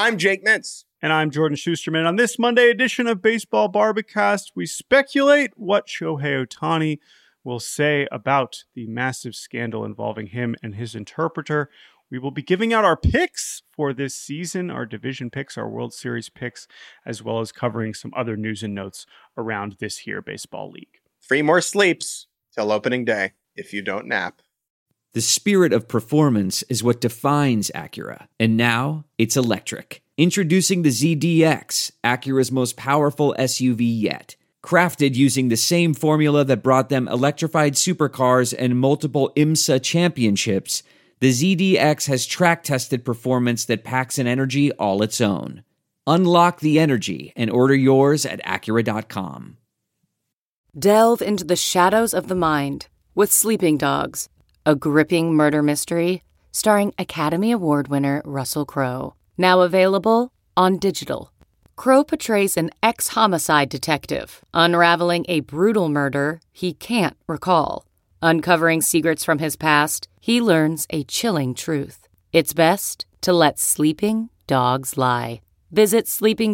I'm Jake Mintz. And I'm Jordan Schusterman. On this Monday edition of Baseball Barbacast, we speculate what Shohei Ohtani will say about the massive scandal involving him and his interpreter. We will be giving out our picks for this season, our division picks, our World Series picks, as well as covering some other news and notes around this here baseball league. 3 more sleeps till opening day if you don't nap. The spirit of performance is what defines Acura, and now it's electric. Introducing the ZDX, Acura's most powerful SUV yet. Crafted using the same formula that brought them electrified supercars and multiple IMSA championships, the ZDX has track-tested performance that packs an energy all its own. Unlock the energy and order yours at Acura.com. Delve into the shadows of the mind with Sleeping Dogs, a gripping murder mystery starring Academy Award winner Russell Crowe. Now available on digital. Crowe portrays an ex-homicide detective unraveling a brutal murder he can't recall. Uncovering secrets from his past, he learns a chilling truth. It's best to let sleeping dogs lie. Visit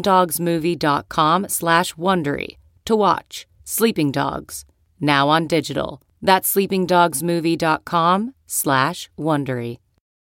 sleepingdogsmovie.com/Wondery to watch Sleeping Dogs, now on digital. That's sleepingdogsmovie.com/Wondery.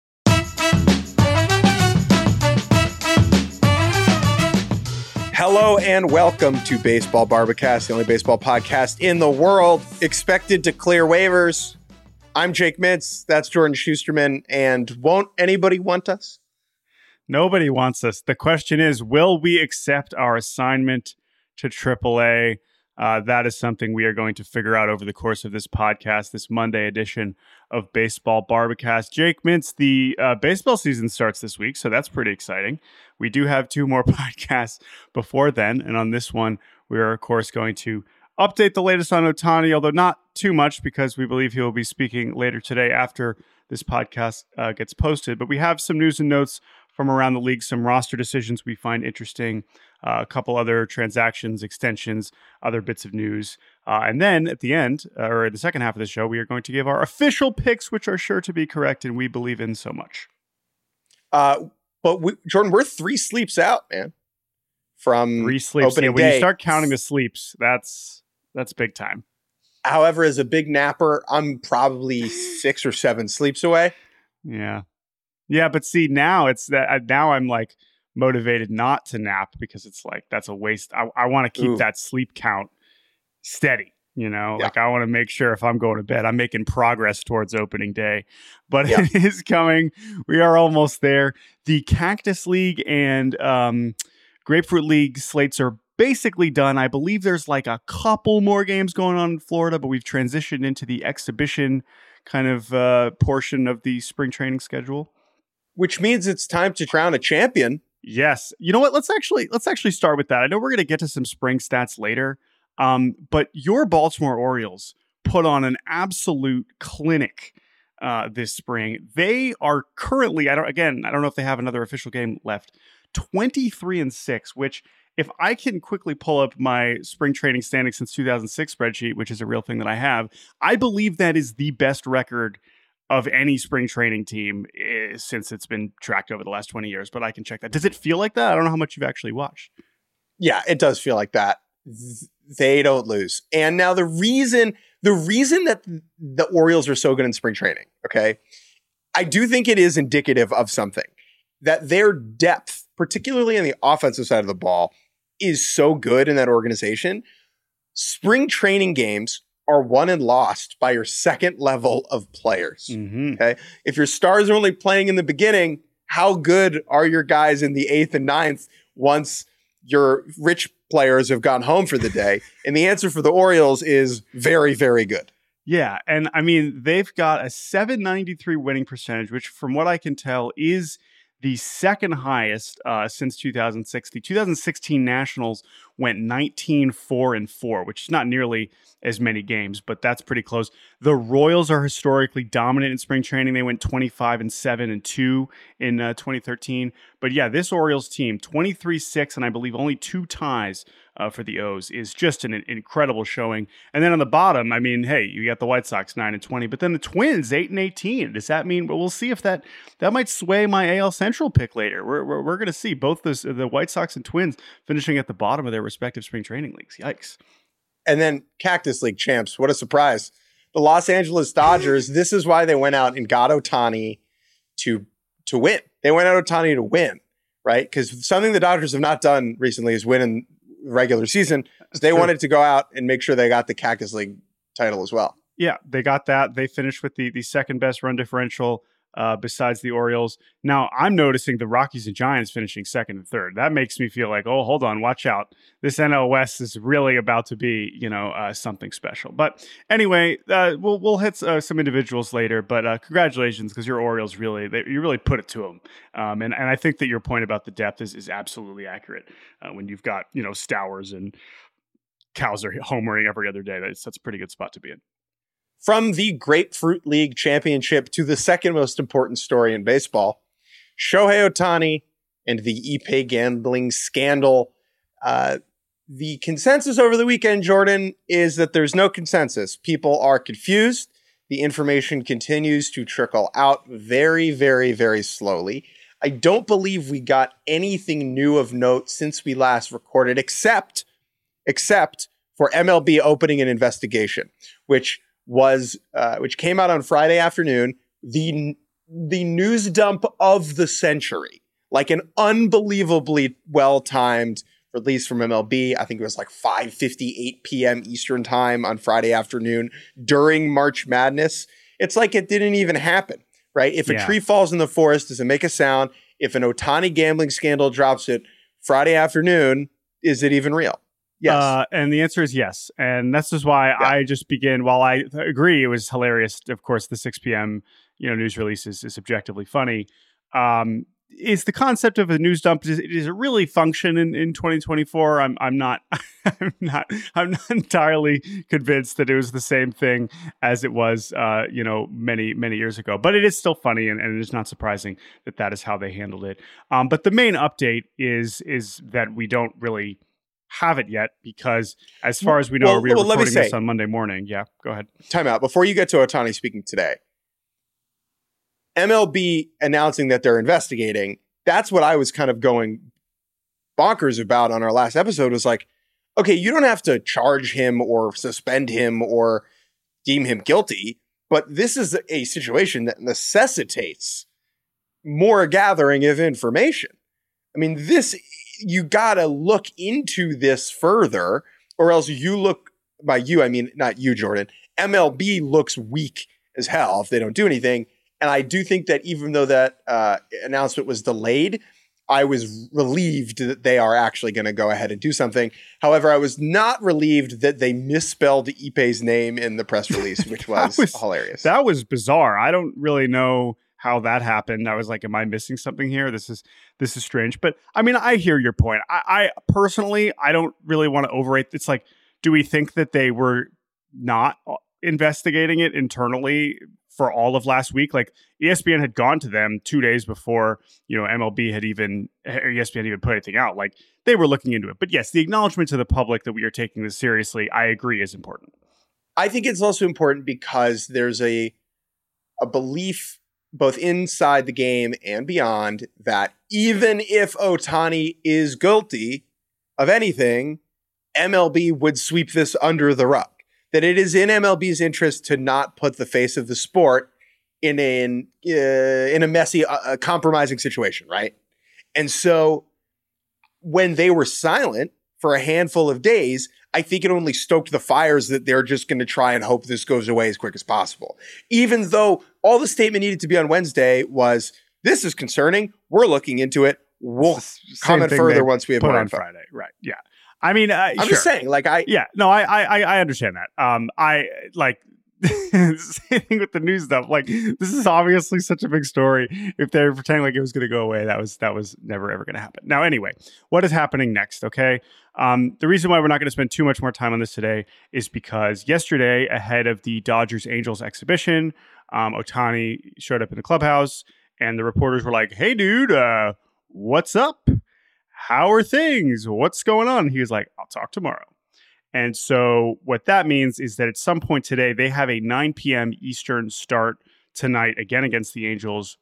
Hello and welcome to Baseball Barbacast, the only baseball podcast in the world expected to clear waivers. I'm Jake Mintz, that's Jordan Schusterman, and won't anybody want us? Nobody wants us. The question is, will we accept our assignment to AAA? That is something we are going to figure out over the course of this podcast, this Monday edition of Baseball Barbacast. Jake Mintz, the baseball season starts this week, so that's pretty exciting. We do have 2 more podcasts before then, and on this one, we are, of course, going to update the latest on Ohtani, although not too much because we believe he will be speaking later today after this podcast gets posted. But we have some news and notes from around the league, some roster decisions we find interesting, a couple other transactions, extensions, other bits of news. And then at the end, or the second half of the show, we are going to give our official picks, which are sure to be correct and we believe in so much. Jordan, we're 3 sleeps out, man. From 3 sleeps. Opening when day. You start counting the sleeps, that's big time. However, as a big napper, I'm probably 6 or 7 sleeps away. Yeah. Yeah, but see, now it's that now I'm like motivated not to nap because it's like that's a waste. I want to keep that sleep count steady, you know, like I want to make sure if I'm going to bed, I'm making progress towards opening day, but it is coming. We are almost there. The Cactus League and Grapefruit League slates are basically done. I believe there's like a couple more games going on in Florida, but we've transitioned into the exhibition kind of portion of the spring training schedule. Which means it's time to crown a champion. Yes. You know what? Let's actually start with that. I know we're going to get to some spring stats later, but your Baltimore Orioles put on an absolute clinic this spring. They are currently, I don't know if they have another official game left, 23-6, which if I can quickly pull up my spring training standings since 2006 spreadsheet, which is a real thing that I have, I believe that is the best record of any spring training team since it's been tracked over the last 20 years, but I can check that. Does it feel like that? I don't know how much you've actually watched. Yeah, it does feel like that. They don't lose. And now the reason that the Orioles are so good in spring training, okay, I do think it is indicative of something, that their depth, particularly on the offensive side of the ball, is so good in that organization. Spring training games are won and lost by your second level of players. Mm-hmm. Okay. If your stars are only playing in the beginning, how good are your guys in the 8th and 9th once your rich players have gone home for the day? And the answer for the Orioles is very, very good. Yeah. And I mean, they've got a .793 winning percentage, which from what I can tell is the second highest since 2006. The 2016 Nationals went 19-4-4, which is not nearly as many games, but that's pretty close. The Royals are historically dominant in spring training. They went 25-7-2 in 2013. But yeah, this Orioles team, 23-6, and I believe only 2 ties for the O's, is just an incredible showing. And then on the bottom, I mean, hey, you got the White Sox 9-20, but then the Twins 8-18. Does that mean? But we'll see if that might sway my AL Central pick later. We're going to see both the White Sox and Twins finishing at the bottom of their respective spring training leagues. Yikes! And then Cactus League champs. What a surprise! The Los Angeles Dodgers. This is why they went out and got Ohtani to win. They went out Ohtani to win, right? Because something the Dodgers have not done recently is win in regular season. So they wanted to go out and make sure they got the Cactus League title as well. Yeah, they got that. They finished with the second best run differential besides the Orioles. Now, I'm noticing the Rockies and Giants finishing second and third. That makes me feel like, oh, hold on, watch out. This NL West is really about to be, something special. But anyway, we'll hit some individuals later. But congratulations, because your Orioles you really put it to them. And I think that your point about the depth is absolutely accurate. When you've got Stowers and Cowser homering every other day, that's a pretty good spot to be in. From the Grapefruit League Championship to the second most important story in baseball, Shohei Ohtani and the Ippei gambling scandal. The consensus over the weekend, Jordan, is that there's no consensus. People are confused. The information continues to trickle out very, very, very slowly. I don't believe we got anything new of note since we last recorded, except for MLB opening an investigation, which came out on Friday afternoon, the news dump of the century, like an unbelievably well-timed release from MLB. I think it was like 5:58 p.m. Eastern time on Friday afternoon during March Madness. It's like it didn't even happen, right? If a tree falls in the forest, does it make a sound? If an Ohtani gambling scandal drops it Friday afternoon, is it even real? Yes. And the answer is yes. And that's just why I just begin, while I agree it was hilarious, of course, the 6 p.m. News release is objectively funny. Is the concept of a news dump, does it really function in 2024? I'm not I'm not entirely convinced that it was the same thing as it was many years ago. But it is still funny, and it is not surprising that is how they handled it. But the main update is that we don't really have it yet, because as far as we know, we're recording this on Monday morning. Yeah, go ahead. Time out. Before you get to Ohtani speaking today, MLB announcing that they're investigating, that's what I was kind of going bonkers about on our last episode, was like, okay, you don't have to charge him or suspend him or deem him guilty, but this is a situation that necessitates more gathering of information. I mean, you gotta look into this further, or else by you, I mean, not you, Jordan, MLB looks weak as hell if they don't do anything. And I do think that even though that announcement was delayed, I was relieved that they are actually going to go ahead and do something. However, I was not relieved that they misspelled Ippei's name in the press release, which was hilarious. That was bizarre. I don't really know how that happened. I was like, am I missing something here? This is strange. But I mean, I hear your point. I personally, I don't really want to overrate. It's like, do we think that they were not investigating it internally for all of last week? Like, ESPN had gone to them 2 days before, MLB had ESPN even put anything out. Like, they were looking into it. But yes, the acknowledgement to the public that we are taking this seriously, I agree, is important. I think it's also important because there's a belief both inside the game and beyond that even if Ohtani is guilty of anything, MLB would sweep this under the rug. That it is in MLB's interest to not put the face of the sport in a messy, compromising situation, right? And so when they were silent for a handful of days, I think it only stoked the fires that they're just going to try and hope this goes away as quick as possible. Even though all the statement needed to be on Wednesday was, this is concerning, we're looking into it, we'll comment further once we have more info. Friday. Right, yeah. I mean, I'm just saying, like, I understand that. Same thing with the news stuff. Like, this is obviously such a big story. If they're pretending like it was going to go away, that was never ever going to happen. Now, anyway, what is happening next? Okay, the reason why we're not going to spend too much more time on this today is because yesterday, ahead of the Dodgers Angels exhibition, Ohtani showed up in the clubhouse, and the reporters were like, "Hey, dude, what's up? How are things? What's going on?" He was like, "I'll talk tomorrow." And so what that means is that at some point today, they have a 9 p.m. Eastern start tonight, again against the Angels.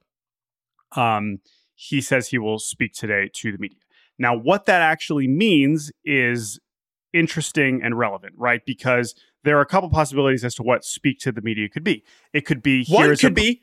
He says he will speak today to the media. Now, what that actually means is interesting and relevant, right? Because there are a couple possibilities as to what speak to the media could be. It could be... One could be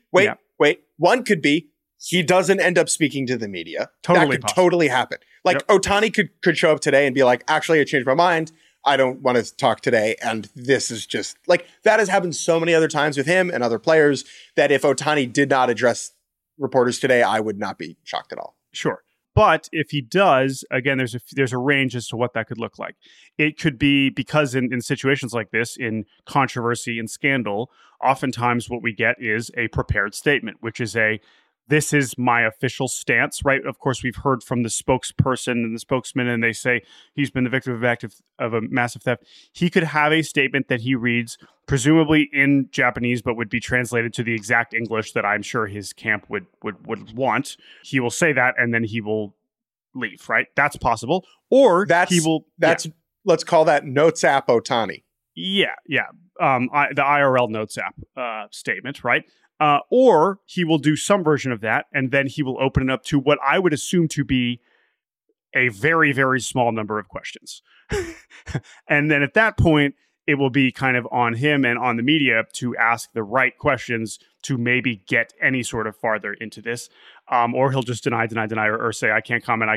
he doesn't end up speaking to the media. Totally that could possible. totally happen. Like, Ohtani could show up today and be like, actually, I changed my mind. I don't want to talk today. And this is just like, that has happened so many other times with him and other players that if Ohtani did not address reporters today, I would not be shocked at all. Sure. But if he does, again, there's a range as to what that could look like. It could be because in situations like this, in controversy and scandal, oftentimes what we get is a prepared statement, which is this is my official stance, right? Of course, we've heard from the spokesperson and the spokesman, and they say he's been the victim of a massive theft. He could have a statement that he reads, presumably in Japanese, but would be translated to the exact English that I'm sure his camp would want. He will say that, and then he will leave, right? That's possible. Or let's call that Notes app Ohtani. Yeah. The IRL Notes app statement, right? Or he will do some version of that, and then he will open it up to what I would assume to be a very, very small number of questions. And then at that point, it will be kind of on him and on the media to ask the right questions to maybe get any sort of farther into this. Or he'll just deny, or say, I can't comment.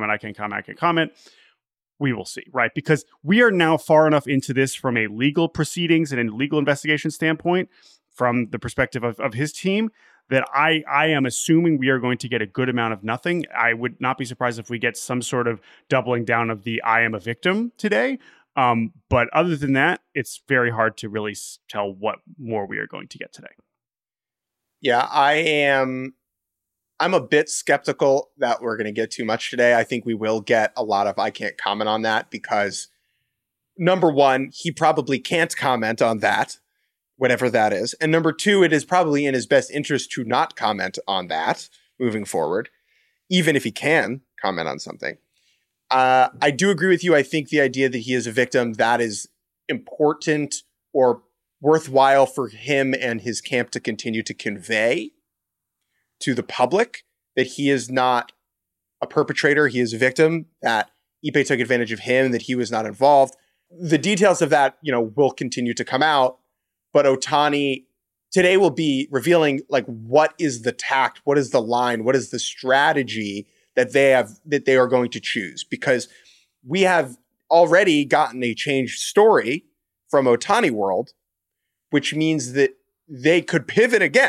We will see, right? Because we are now far enough into this from a legal proceedings and a legal investigation standpoint, from the perspective of his team, that I am assuming we are going to get a good amount of nothing. I would not be surprised if we get some sort of doubling down of the I am a victim today. But other than that, it's very hard to really tell what more we are going to get today. Yeah, I'm a bit skeptical that we're going to get too much today. I think we will get a lot of I can't comment on that because, number one, he probably can't comment on that, whatever that is. And number two, it is probably in his best interest to not comment on that moving forward, even if he can comment on something. I do agree with you. I think the idea that he is a victim, that is important or worthwhile for him and his camp to continue to convey to the public, that he is not a perpetrator, he is a victim, that Ippei took advantage of him, that he was not involved. The details of that, will continue to come out. But Ohtani today will be revealing, like, what is the tact, what is the line, what is the strategy that they are going to choose, because we have already gotten a changed story from Ohtani world, which means that they could pivot again.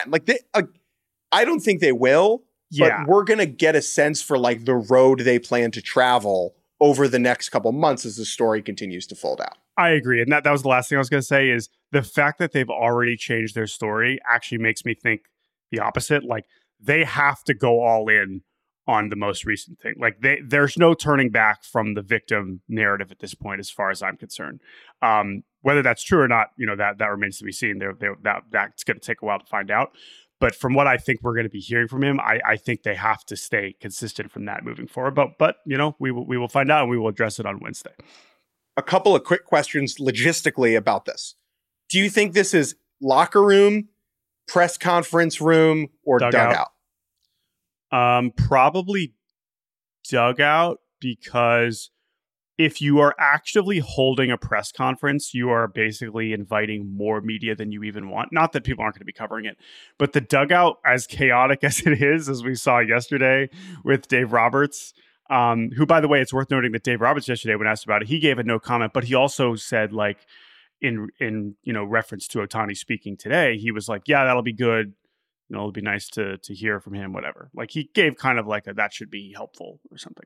I don't think they will, but we're going to get a sense for like the road they plan to travel over the next couple months as the story continues to fold out. I agree. And that was the last thing I was going to say is the fact that they've already changed their story actually makes me think the opposite. Like, they have to go all in on the most recent thing. Like, there's no turning back from the victim narrative at this point, as far as I'm concerned. Whether that's true or not, that remains to be seen. That's going to take a while to find out. But from what I think we're going to be hearing from him, I think they have to stay consistent from that moving forward. But we will find out, and we will address it on Wednesday. A couple of quick questions logistically about this. Do you think this is locker room, press conference room, or dugout? Probably dugout, because if you are actively holding a press conference, you are basically inviting more media than you even want. Not that people aren't going to be covering it, but the dugout, as chaotic as it is, as we saw yesterday with Dave Roberts, who, by the way, it's worth noting that Dave Roberts yesterday, when asked about it, he gave a no comment, but he also said, like, in reference to Ohtani speaking today, he was like, yeah, that'll be good. It'll be nice to hear from him, whatever. Like, he gave kind of like that should be helpful or something.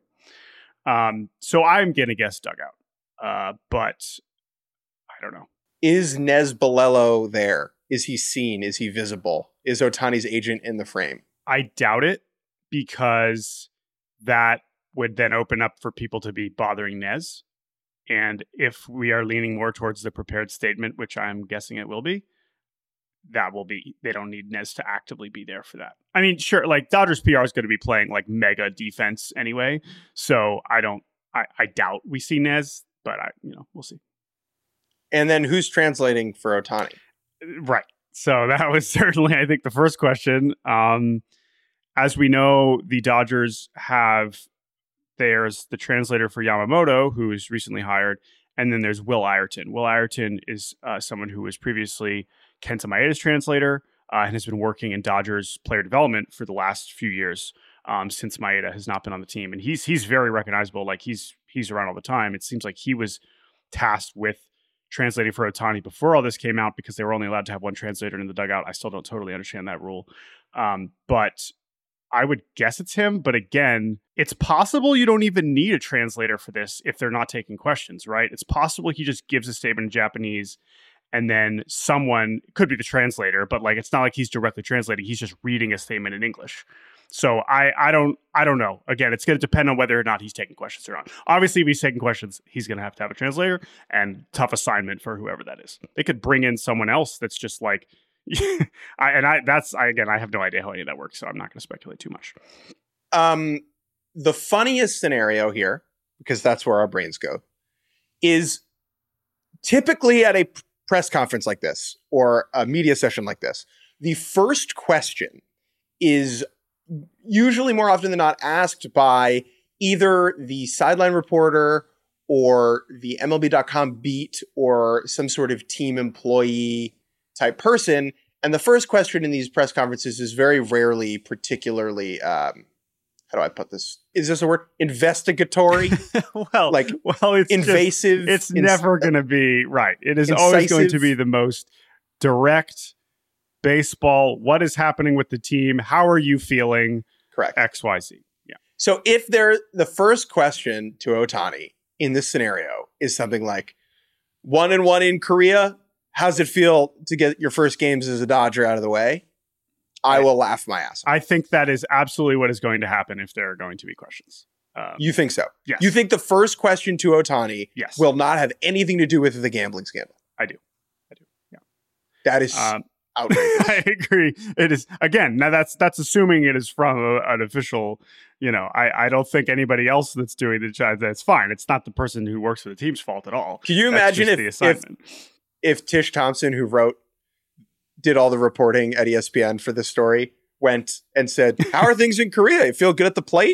So I'm going to guess dugout, but I don't know. Is Nez Bolello there? Is he seen? Is he visible? Is Ohtani's agent in the frame? I doubt it, because that would then open up for people to be bothering Nez. And if we are leaning more towards the prepared statement, which I'm guessing it will be, that will be, they don't need Nez to actively be there for that. I mean, sure, like Dodgers PR is going to be playing like mega defense anyway. So I doubt we see Nez, but we'll see. And then who's translating for Ohtani? Right. So that was certainly, I think, the first question. As we know, the Dodgers there's the translator for Yamamoto, who was recently hired, and then there's Will Ireton. Will Ireton is someone who was previously Kenta Maeda's translator and has been working in Dodgers player development for the last few years since Maeda has not been on the team. And he's very recognizable. Like he's around all the time. It seems like he was tasked with translating for Ohtani before all this came out, because they were only allowed to have one translator in the dugout. I still don't totally understand that rule. But I would guess it's him. But again, it's possible you don't even need a translator for this if they're not taking questions, right? It's possible he just gives a statement in Japanese and then someone, could be the translator, but like it's not like he's directly translating. He's just reading a statement in English. So I don't know. Again, it's going to depend on whether or not he's taking questions or not. Obviously, if he's taking questions, he's going to have a translator, and tough assignment for whoever that is. They could bring in someone else that's just like, I have no idea how any of that works, so I'm not going to speculate too much. The funniest scenario here, because that's where our brains go, is typically at a press conference like this or a media session like this, the first question is usually more often than not asked by either the sideline reporter or the MLB.com beat or some sort of team employee type person. And the first question in these press conferences is very rarely particularly, how do I put this? Is this a word? Investigatory? it's invasive. It's never going to be right. It is always going to be the most direct baseball. What is happening with the team? How are you feeling? Correct. XYZ. Yeah. So if the first question to Ohtani in this scenario is something like 1-1 in Korea, how's it feel to get your first games as a Dodger out of the way? I will laugh my ass off. I think that is absolutely what is going to happen if there are going to be questions. You think so? Yes. You think the first question to Ohtani yes. will not have anything to do with the gambling scandal? I do. Yeah. That is outrageous. I agree. It is. Again, now that's assuming it is from an official, I don't think anybody else that's doing the job, that's fine. It's not the person who works for the team's fault at all. Can you imagine if Tish Thompson, who did all the reporting at ESPN for this story, went and said, how are things in Korea? You feel good at the plate?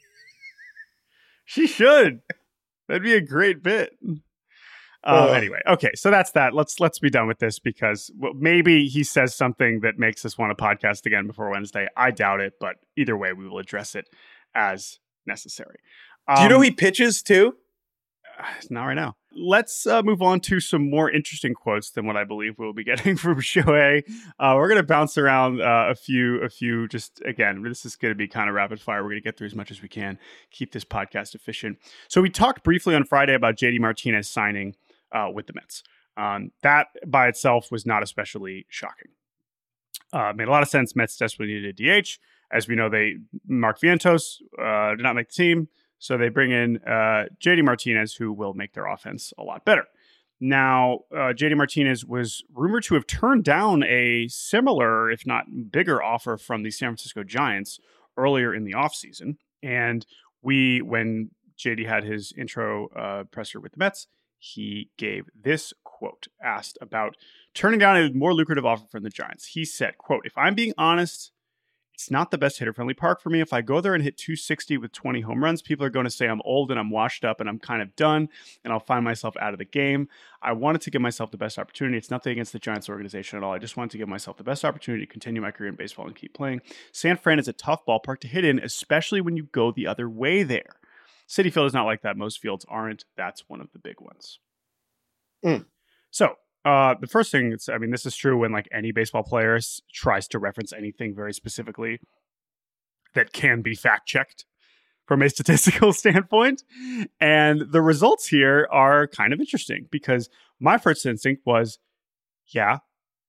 She should. That'd be a great bit. Anyway, okay, so that's that. Let's be done with this, because maybe he says something that makes us want to podcast again before Wednesday. I doubt it, but either way, we will address it as necessary. Do you know who he pitches to? Not right now. Let's move on to some more interesting quotes than what I believe we'll be getting from Shohei. We're going to bounce around a few. Just again, this is going to be kind of rapid fire. We're going to get through as much as we can, keep this podcast efficient. So we talked briefly on Friday about JD Martinez signing with the Mets. That by itself was not especially shocking. Made a lot of sense. Mets desperately needed a DH. As we know, Mark Vientos did not make the team. So they bring in JD Martinez, who will make their offense a lot better. Now, JD Martinez was rumored to have turned down a similar, if not bigger, offer from the San Francisco Giants earlier in the offseason. And when JD had his intro presser with the Mets, he gave this quote, asked about turning down a more lucrative offer from the Giants. He said, quote, "If I'm being honest, it's not the best hitter-friendly park for me. If I go there and hit 260 with 20 home runs, people are going to say I'm old and I'm washed up and I'm kind of done, and I'll find myself out of the game. I wanted to give myself the best opportunity. It's nothing against the Giants organization at all. I just wanted to give myself the best opportunity to continue my career in baseball and keep playing. San Fran is a tough ballpark to hit in, especially when you go the other way there. Citi Field is not like that. Most fields aren't. That's one of the big ones." So, the first thing, this is true when like any baseball player tries to reference anything very specifically that can be fact-checked from a statistical standpoint. And the results here are kind of interesting, because my first instinct was, yeah,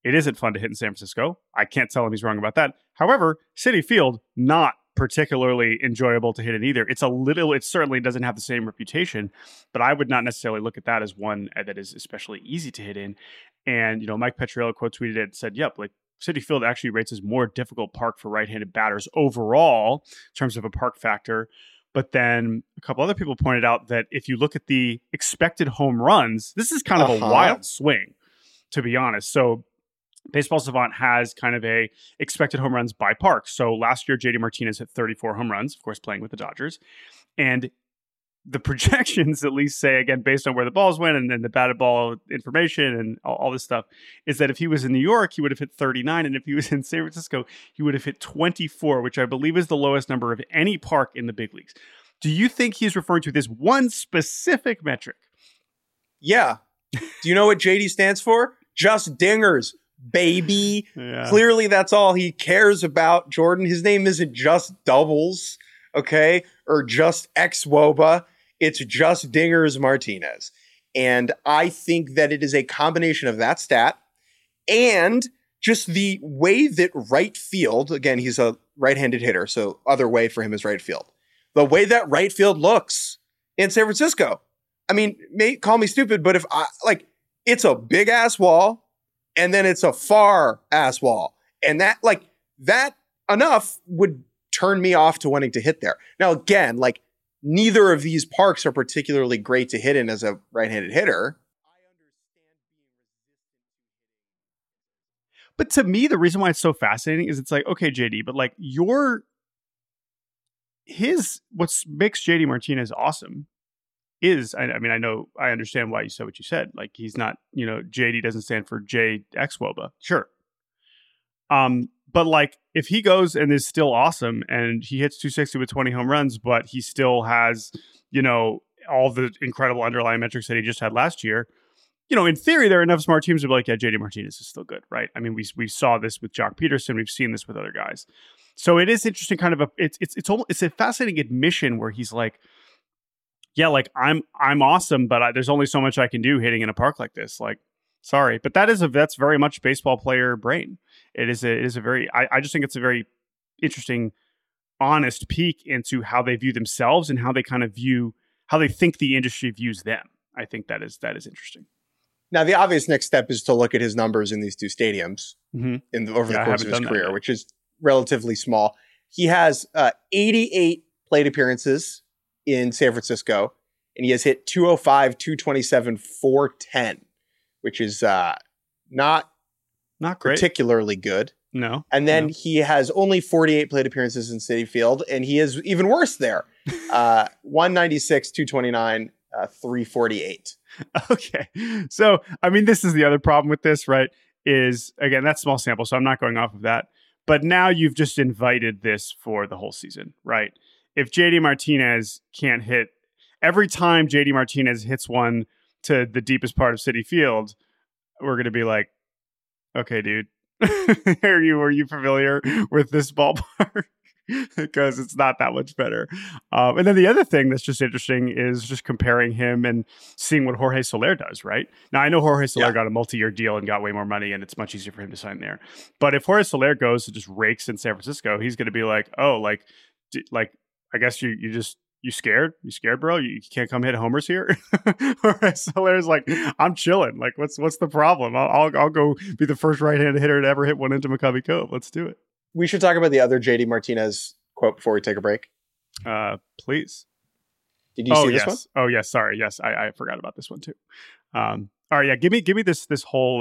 It isn't fun to hit in San Francisco. I can't tell him he's wrong about that. However, Citi Field, not particularly enjoyable to hit in either. It certainly doesn't have the same reputation, but I would not necessarily look at that as one that is especially easy to hit in. And, Mike Petriello quote tweeted it and said, yep, like Citi Field actually rates as more difficult park for right-handed batters overall in terms of a park factor. But then a couple other people pointed out that if you look at the expected home runs, this is kind of a wild swing, to be honest. So Baseball Savant has kind of a expected home runs by park. So last year, JD Martinez hit 34 home runs, of course, playing with the Dodgers. And the projections at least say, again, based on where the balls went and then the batted ball information and all this stuff, is that if he was in New York, he would have hit 39. And if he was in San Francisco, he would have hit 24, which I believe is the lowest number of any park in the big leagues. Do you think he's referring to this one specific metric? Yeah. Do you know what JD stands for? Just dingers, baby. Yeah. Clearly, that's all he cares about, Jordan. His name isn't just doubles, okay? Or just xwOBA. It's just Dingers Martinez. And I think that it is a combination of that stat and just the way that right field, again, he's a right-handed hitter, so other way for him is right field. The way that right field looks in San Francisco. I mean, call me stupid, but it's a big ass wall and then it's a far ass wall. And that enough would turn me off to wanting to hit there. Now, again, neither of these parks are particularly great to hit in as a right-handed hitter. But to me, the reason why it's so fascinating is it's like, okay, JD, but what makes JD Martinez awesome is, I understand why you said what you said. Like, he's not, JD doesn't stand for J xwOBA. Sure. But if he goes and is still awesome and he hits 260 with 20 home runs, but he still has, all the incredible underlying metrics that he just had last year, in theory, there are enough smart teams to be like, yeah, JD Martinez is still good, right? I mean, we saw this with Jock Peterson. We've seen this with other guys. So it is interesting, kind of it's a fascinating admission where he's like, yeah, I'm awesome, but there's only so much I can do hitting in a park like this. Sorry, but that's very much baseball player brain. I just think it's a very interesting, honest peek into how they view themselves and how they kind of how they think the industry views them. I think that is interesting. Now, the obvious next step is to look at his numbers in these two stadiums over the course of his career, which is relatively small. He has 88 plate appearances in San Francisco, and he has hit 205, 227, 410, which is not great, particularly good. No. And then he has only 48 plate appearances in Citi Field, and he is even worse there. 196, 229, 348. Okay. So, I mean, this is the other problem with this, right? Is, again, that's small sample, so I'm not going off of that. But now you've just invited this for the whole season, right? If JD Martinez can't hit, every time JD Martinez hits one to the deepest part of Citi Field, we're going to be like, okay, dude, are you familiar with this ballpark? Because it's not that much better. And then the other thing that's just interesting is just comparing him and seeing what Jorge Soler does, right? Now, I know Jorge Soler got a multi-year deal and got way more money, and it's much easier for him to sign there. But if Jorge Soler goes and just rakes in San Francisco, he's going to be like, oh, I guess you scared? You scared, bro? You can't come hit homers here? Jorge Soler's like, I'm chilling. What's the problem? I'll go be the first right-handed hitter to ever hit one into Maccabi Cove. Let's do it. We should talk about the other JD Martinez quote before we take a break. Please. Did you see this one? Oh, yes. Sorry. Yes, I forgot about this one too. All right. Yeah. Give me this whole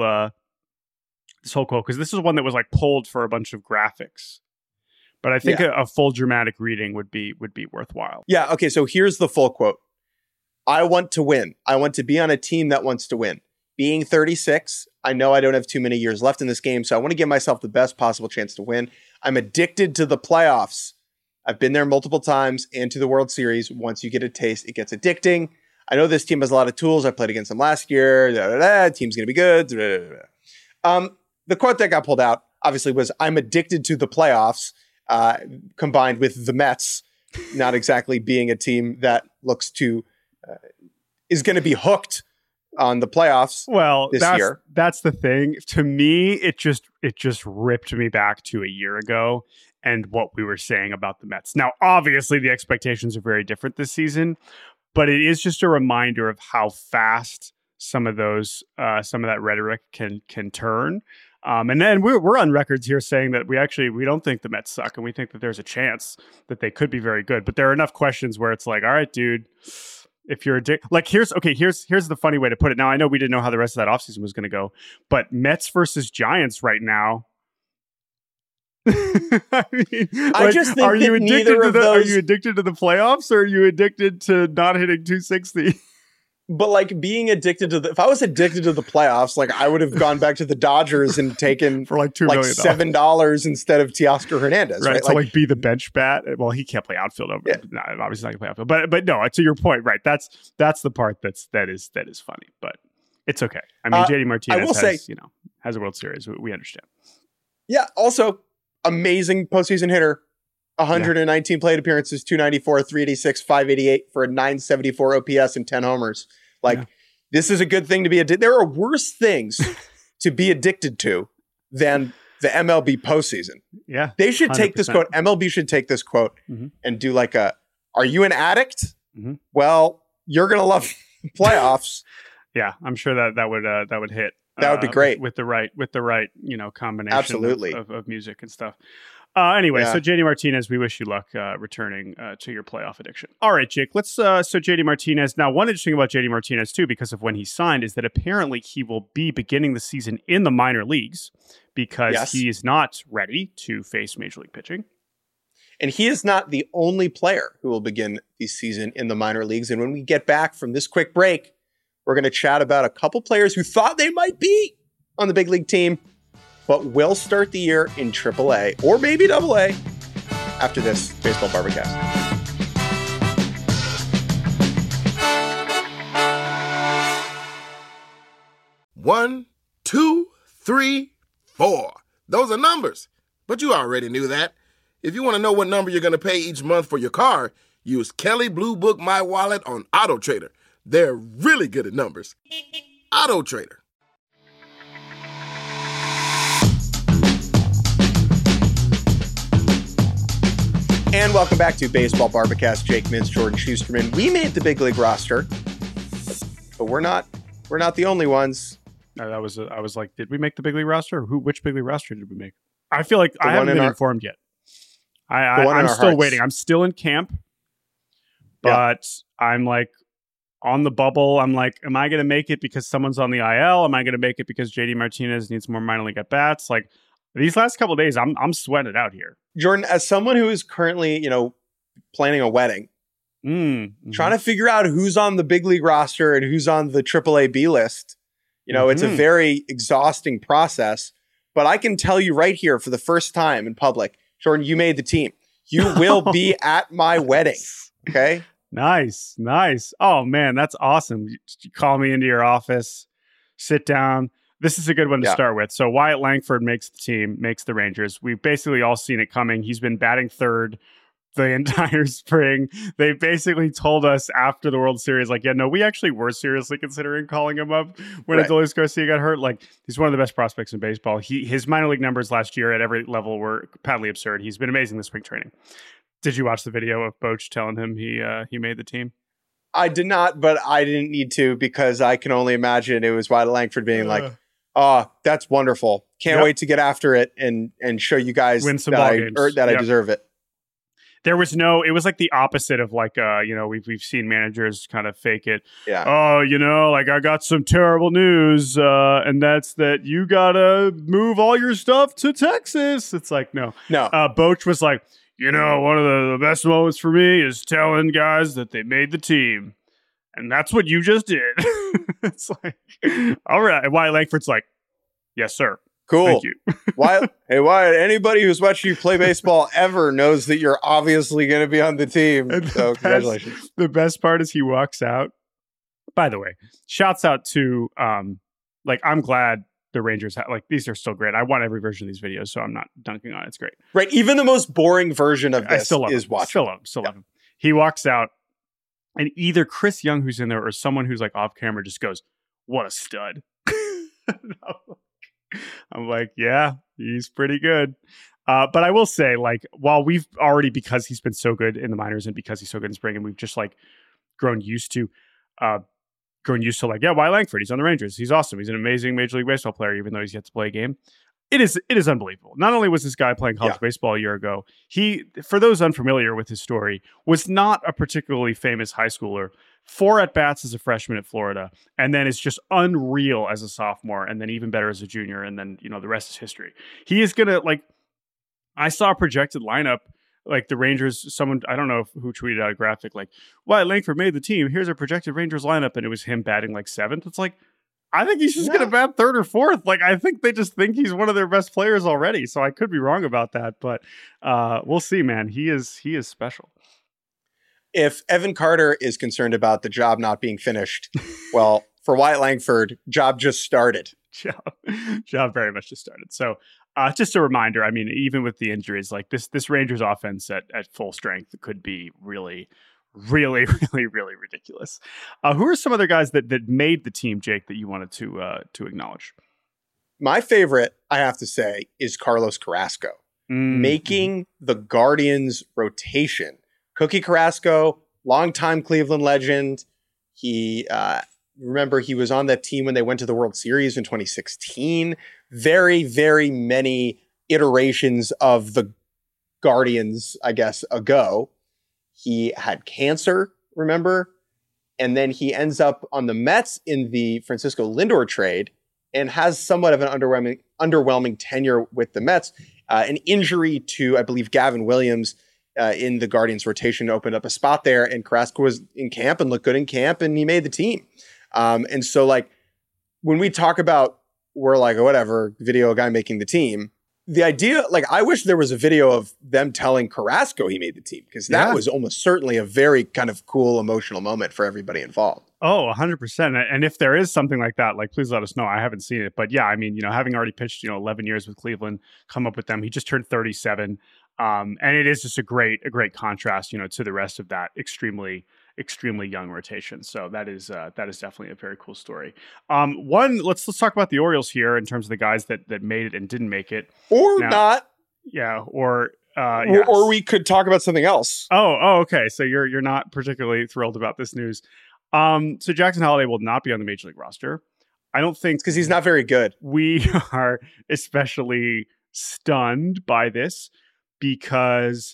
quote, because this is one that was pulled for a bunch of graphics. But I think a full dramatic reading would be worthwhile. Yeah. Okay. So here's the full quote. I want to win. I want to be on a team that wants to win. Being 36, I know I don't have too many years left in this game, so I want to give myself the best possible chance to win. I'm addicted to the playoffs. I've been there multiple times and to the World Series. Once you get a taste, it gets addicting. I know this team has a lot of tools. I played against them last year. Team's going to be good. The quote that got pulled out, obviously, was I'm addicted to the playoffs, combined with the Mets not exactly being a team that looks to is going to be hooked on the playoffs. Well, this year. That's the thing. To me, it just ripped me back to a year ago and what we were saying about the Mets. Now, obviously, the expectations are very different this season, but it is just a reminder of how fast some of that rhetoric can turn. And then we're on records here saying that we don't think the Mets suck, and we think that there's a chance that they could be very good. But there are enough questions where it's like, all right, dude, if you're here's the funny way to put it. Now, I know we didn't know how the rest of that offseason was going to go, but Mets versus Giants right now. I mean, I just think are you addicted to the playoffs, or are you addicted to not hitting 260? But like being addicted to if I was addicted to the playoffs, like I would have gone back to the Dodgers and taken for like $2 million, $7 instead of Teoscar Hernandez. Right. To like be the bench bat. Well, he can't play outfield over. Yeah. No, obviously not gonna play outfield. But no, to your point, right? That's the part that is funny. But it's okay. I mean, JD Martinez has a World Series. We understand. Yeah. Also, amazing postseason hitter. 119 plate appearances, 294, 386, 588 for a 974 OPS and 10 homers. This is a good thing to be addicted. There are worse things to be addicted to than the MLB postseason. Yeah. They should take 100%. This quote. MLB should take this quote and do are you an addict? Mm-hmm. Well, you're going to love playoffs. Yeah. I'm sure that would hit. That would be great with the right, combination Absolutely. Of music and stuff. Anyway, so JD Martinez, we wish you luck returning to your playoff addiction. All right, Jake, let's so JD Martinez. Now, one interesting about JD Martinez, too, because of when he signed, is that apparently he will be beginning the season in the minor leagues because he is not ready to face Major League pitching. And he is not the only player who will begin the season in the minor leagues. And when we get back from this quick break, we're going to chat about a couple players who thought they might be on the big league team, but will start the year in AAA or maybe AA after this Baseball Barbacast. One, two, three, four. Those are numbers, but you already knew that. If you want to know what number you're going to pay each month for your car, use Kelley Blue Book My Wallet on Auto Trader. They're really good at numbers. Auto Trader. And welcome back to Baseball Barbacast. Jake Mintz, Jordan Schusterman. We made the big league roster, but we're not the only ones. No, I was like, did we make the big league roster? Which big league roster did we make? I feel like I haven't been informed yet. I'm still waiting. I'm still in camp, but I'm like on the bubble. I'm like, am I going to make it because someone's on the IL? Am I going to make it because JD Martinez needs more minor league at bats? Like these last couple of days, I'm sweating it out here. Jordan, as someone who is currently, planning a wedding, trying to figure out who's on the big league roster and who's on the AAA B list, it's a very exhausting process. But I can tell you right here for the first time in public, Jordan, you made the team. You will be at my wedding. Okay. Nice. Oh man, that's awesome. You call me into your office, sit down. This is a good one to start with. So Wyatt Langford makes the team, makes the Rangers. We've basically all seen it coming. He's been batting third the entire spring. They basically told us after the World Series, we actually were seriously considering calling him up when Adolis Garcia got hurt. Like, he's one of the best prospects in baseball. His minor league numbers last year at every level were patently absurd. He's been amazing this spring training. Did you watch the video of Boch telling him he made the team? I did not, but I didn't need to because I can only imagine it was Wyatt Langford being like, "Oh, that's wonderful! Can't wait to get after it and show you guys win some ball games. I deserve it." There was it was like the opposite of we've seen managers kind of fake it. Yeah. Oh, I got some terrible news, and that's that you gotta move all your stuff to Texas. It's like no. Boch was like, one of the best moments for me is telling guys that they made the team, and that's what you just did. It's like, all right. And Wyatt Langford's like, yes, sir. Cool. Thank you. Wyatt, anybody who's watched you play baseball ever knows that you're obviously going to be on the team. So congratulations. The best part is he walks out. By the way, shouts out to, I'm glad the Rangers have, these are still great. I want every version of these videos, so I'm not dunking on it. It's great. Right. Even the most boring version of this is watching. Still love him. He walks out, and either Chris Young, who's in there, or someone who's off camera just goes, what a stud. I'm like, yeah, he's pretty good. But I will say, like, while we've already, because he's been so good in the minors and because he's so good in spring, and we've just like grown used to like, yeah, Wyatt Langford, he's on the Rangers. He's awesome. He's an amazing Major League Baseball player, even though he's yet to play a game. It is unbelievable. Not only was this guy playing college baseball a year ago, he, for those unfamiliar with his story, was not a particularly famous high schooler. 4 at-bats as a freshman at Florida, and then is just unreal as a sophomore, and then even better as a junior, and then, you know, the rest is history. He is going to, like, I saw a projected lineup, like the Rangers, someone, I don't know who tweeted out a graphic, like, Wyatt Langford made the team, here's a projected Rangers lineup, and it was him batting like 7th. It's like, I think he's just going to bat 3rd or 4th. Like, I think they just think he's one of their best players already, so I could be wrong about that, but we'll see, man. He is special. If Evan Carter is concerned about the job not being finished, well, for Wyatt Langford, job just started. Job very much just started. So just a reminder, I mean, even with the injuries, like this Rangers offense at full strength could be really, really, really, really ridiculous. Who are some other guys that made the team, Jake, that you wanted to acknowledge? My favorite, I have to say, is Carlos Carrasco, making the Guardians rotation. Cookie Carrasco, longtime Cleveland legend. He, remember, he was on that team when they went to the World Series in 2016. Very, very many iterations of the Guardians, I guess, ago. He had cancer, remember? And then he ends up on the Mets in the Francisco Lindor trade and has somewhat of an underwhelming tenure with the Mets. An injury to, I believe, Gavin Williams in the Guardians rotation opened up a spot there, and Carrasco was in camp and looked good in camp, and he made the team. And so, like, when we talk about, we're like, whatever, video guy making the team, the idea, like, I wish there was a video of them telling Carrasco he made the team, because that was almost certainly a very kind of cool emotional moment for everybody involved. Oh, 100%. And if there is something like that, like, please let us know. I haven't seen it. But yeah, I mean, you know, having already pitched, 11 years with Cleveland, come up with them. He just turned 37. And it is just a great contrast, to the rest of that extremely young rotation. So that is definitely a very cool story. Let's talk about the Orioles here in terms of the guys that made it and didn't make it, or not. Yeah, or we could talk about something else. Oh, okay. So you're not particularly thrilled about this news. So Jackson Holliday will not be on the Major League roster. I don't think, because he's not very good. We are especially stunned by this, because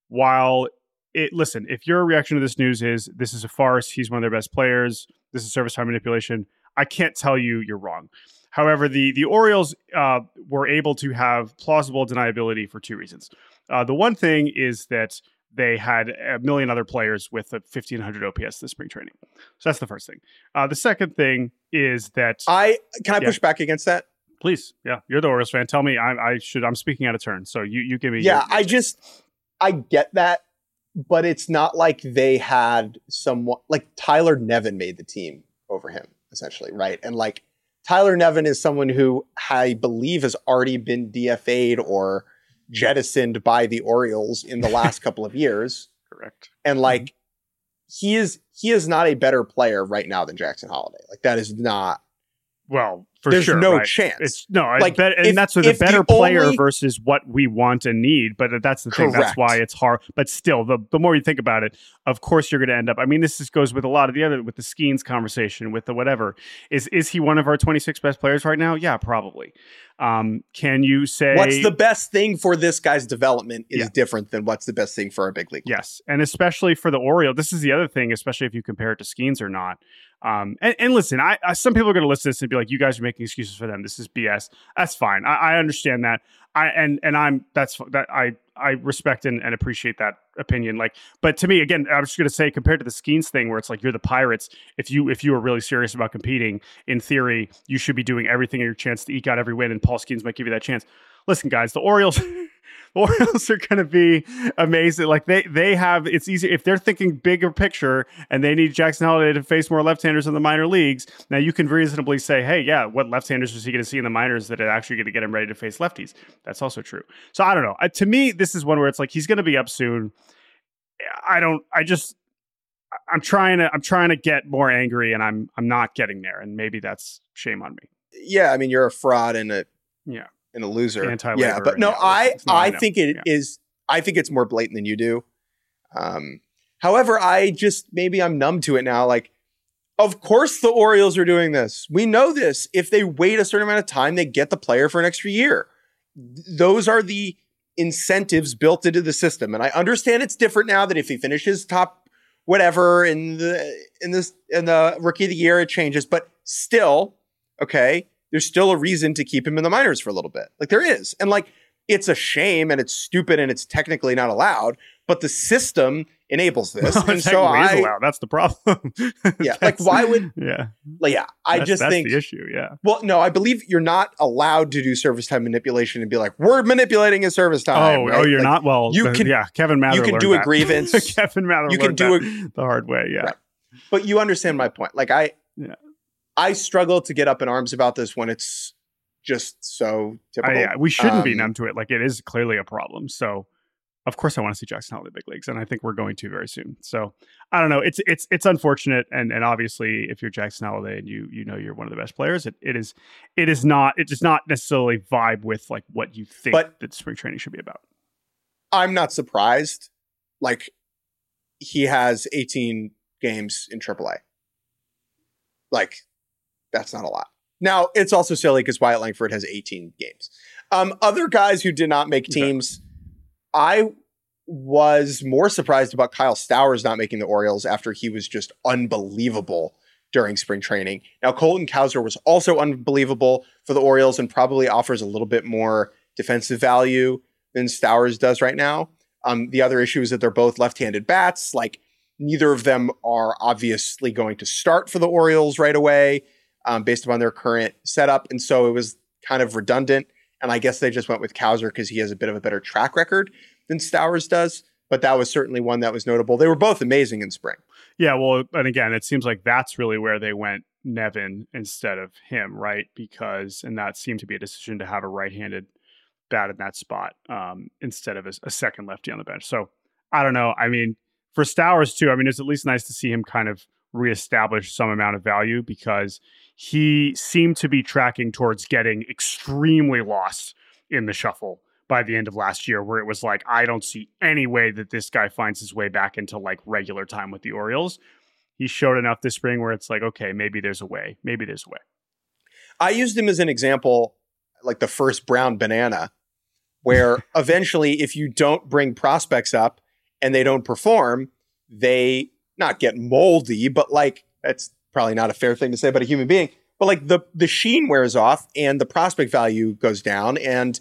if your reaction to this news is this is a farce, he's one of their best players, this is service time manipulation, I can't tell you you're wrong. However, the Orioles were able to have plausible deniability for 2 reasons. The one thing is that they had a million other players with a 1,500 OPS this spring training. So that's the first thing. The second thing is that I push back against that? Please. Yeah. You're the Orioles fan. Tell me I'm speaking out of turn. So you give me. Yeah, I get that, but it's not like they had someone like Tyler Nevin made the team over him, essentially. Right. And like Tyler Nevin is someone who I believe has already been DFA'd or jettisoned by the Orioles in the last couple of years. Correct. And like, he is not a better player right now than Jackson Holliday. Like, that is not. Well, for there's sure, no right? chance. That's the better player versus what we want and need. But that's the thing. That's why it's hard. But still, the more you think about it, of course you're going to end up. I mean, this just goes with a lot of the other, with the Skeens conversation, with the whatever. Is he one of our 26 best players right now? Yeah, probably. Can you say what's the best thing for this guy's development is different than what's the best thing for a big league? Yes, and especially for the Orioles, this is the other thing. Especially if you compare it to Skeens or not. And listen, I some people are going to listen to this and be like, "You guys are making excuses for them. This is BS." That's fine. I understand that. I respect and appreciate that opinion. Like, but to me, again, I'm just going to say, compared to the Skeens thing, where it's like you're the Pirates. If you are really serious about competing, in theory, you should be doing everything in your chance to eke out every win, and Paul Skeens might give you that chance. Listen, guys, the Orioles. Orioles are going to be amazing. Like they have, it's easy if they're thinking bigger picture and they need Jackson Holliday to face more left-handers in the minor leagues. Now you can reasonably say, hey, yeah, what left-handers is he going to see in the minors that are actually going to get him ready to face lefties? That's also true. So I don't know. To me, this is one where it's like, he's going to be up soon. I'm trying to get more angry, and I'm not getting there, and maybe that's shame on me. Yeah, I mean, you're a fraud and a loser. Anti-labor. Yeah, but no, I think it is. I think it's more blatant than you do. However, maybe I'm numb to it now. Like, of course the Orioles are doing this. We know this. If they wait a certain amount of time, they get the player for an extra year. Those are the incentives built into the system. And I understand it's different now that if he finishes top whatever in the rookie of the year, it changes. But still, okay, there's still a reason to keep him in the minors for a little bit. Like there is. And like, it's a shame and it's stupid and it's technically not allowed, but the system enables this. No, and so is allowed. That's the problem. Yeah. Like why would, yeah. Like, yeah. That's the issue. Yeah. Well, no, I believe you're not allowed to do service time manipulation and be like, we're manipulating his service time. Oh, right? You're like, not. Well, Kevin Mather. You can do a grievance. Kevin Mather. You can do it the hard way. Yeah. Right. But you understand my point. Like I struggle to get up in arms about this when it's just so typical. We shouldn't be numb to it. Like it is clearly a problem. So of course I want to see Jackson Holliday big leagues, and I think we're going to very soon. So I don't know. It's unfortunate, and obviously if you're Jackson Holliday and you know you're one of the best players, it does not necessarily vibe with like what you think that spring training should be about. I'm not surprised. Like he has 18 games in AAA. Like that's not a lot. Now, it's also silly because Wyatt Langford has 18 games. Other guys who did not make teams, I was more surprised about Kyle Stowers not making the Orioles after he was just unbelievable during spring training. Now, Colton Cowser was also unbelievable for the Orioles and probably offers a little bit more defensive value than Stowers does right now. The other issue is that they're both left-handed bats. Like, neither of them are obviously going to start for the Orioles right away. Based upon their current setup. And so it was kind of redundant. And I guess they just went with Cowser because he has a bit of a better track record than Stowers does. But that was certainly one that was notable. They were both amazing in spring. Yeah, well, and again, it seems like that's really where they went Nevin instead of him, right? And that seemed to be a decision to have a right-handed bat in that spot instead of a second lefty on the bench. So I don't know. I mean, for Stowers too, I mean, it's at least nice to see him kind of reestablish some amount of value because he seemed to be tracking towards getting extremely lost in the shuffle by the end of last year, where it was like, I don't see any way that this guy finds his way back into like regular time with the Orioles. He showed enough this spring where it's like, okay, maybe there's a way. Maybe there's a way. I used him as an example, like the first brown banana, where eventually if you don't bring prospects up and they don't perform, they not get moldy, but like that's probably not a fair thing to say about a human being, but like the sheen wears off and the prospect value goes down. And